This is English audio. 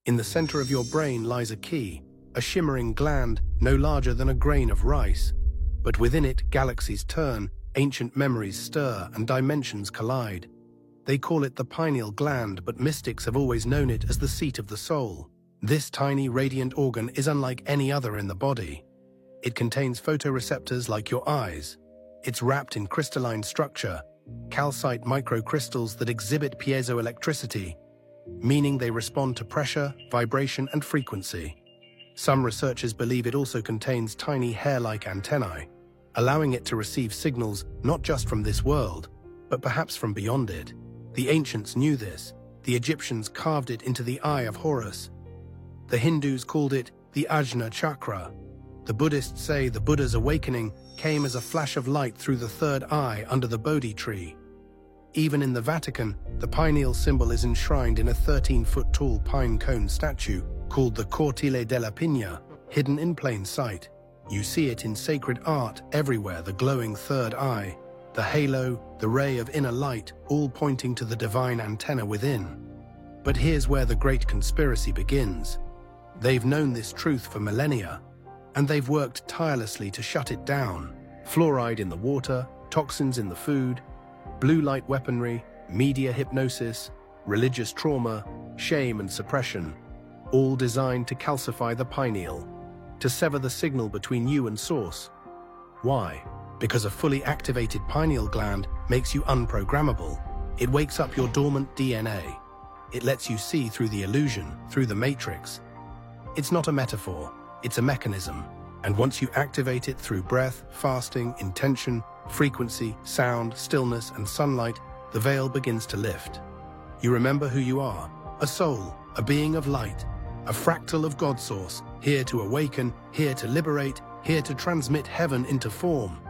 In the center of your brain lies a key, a shimmering gland no larger than a grain of rice. But within it, galaxies turn, ancient memories stir, and dimensions collide. They call it the pineal gland, but mystics have always known it as the seat of the soul. This tiny, radiant organ is unlike any other in the body. It contains photoreceptors like your eyes. It's wrapped in crystalline structure, calcite microcrystals that exhibit piezoelectricity, meaning they respond to pressure, vibration, and frequency. Some researchers believe it also contains tiny hair-like antennae, allowing it to receive signals not just from this world, but perhaps from beyond it. The ancients knew this. The Egyptians carved it into the eye of Horus. The Hindus called it the Ajna chakra. The Buddhists say the Buddha's awakening came as a flash of light through the third eye under the Bodhi tree. Even in the Vatican, the pineal symbol is enshrined in a 13-foot-tall pine cone statue called the Cortile della Pina, hidden in plain sight. You see it in sacred art everywhere, the glowing third eye, the halo, the ray of inner light, all pointing to the divine antenna within. But here's where the great conspiracy begins. They've known this truth for millennia, and they've worked tirelessly to shut it down. Fluoride in the water, toxins in the food, blue light weaponry, media hypnosis, religious trauma, shame and suppression, all designed to calcify the pineal, to sever the signal between you and source. Why? Because a fully activated pineal gland makes you unprogrammable. It wakes up your dormant DNA. It lets you see through the illusion, through the matrix. It's not a metaphor, it's a mechanism. And once you activate it through breath, fasting, intention, frequency, sound, stillness, and sunlight, the veil begins to lift. You remember who you are, a soul, a being of light, a fractal of God source, here to awaken, here to liberate, here to transmit heaven into form.